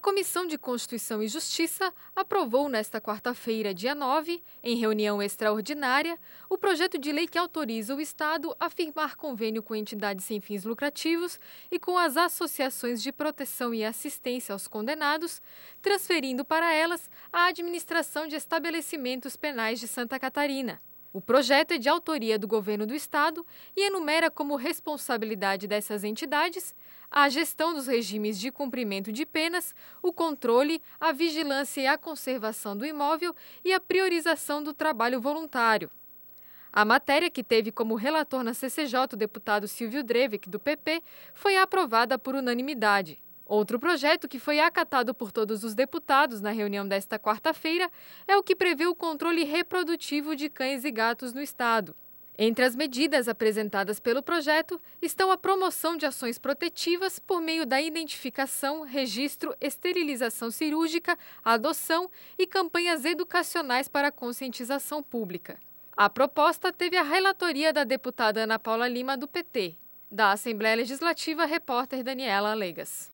Comissão de Constituição e Justiça aprovou nesta quarta-feira, dia 9, em reunião extraordinária, o projeto de lei que autoriza o Estado a firmar convênio com entidades sem fins lucrativos e com as associações de proteção e assistência aos condenados, transferindo para elas a administração de estabelecimentos penais de Santa Catarina. O projeto é de autoria do Governo do Estado e enumera como responsabilidade dessas entidades a gestão dos regimes de cumprimento de penas, o controle, a vigilância e a conservação do imóvel e a priorização do trabalho voluntário. A matéria, que teve como relator na CCJ o deputado Silvio Drevik, do PP, foi aprovada por unanimidade. Outro projeto que foi acatado por todos os deputados na reunião desta quarta-feira é o que prevê o controle reprodutivo de cães e gatos no Estado. Entre as medidas apresentadas pelo projeto estão a promoção de ações protetivas por meio da identificação, registro, esterilização cirúrgica, adoção e campanhas educacionais para a conscientização pública. A proposta teve a relatoria da deputada Ana Paula Lima, do PT. Da Assembleia Legislativa, repórter Daniela Alegas.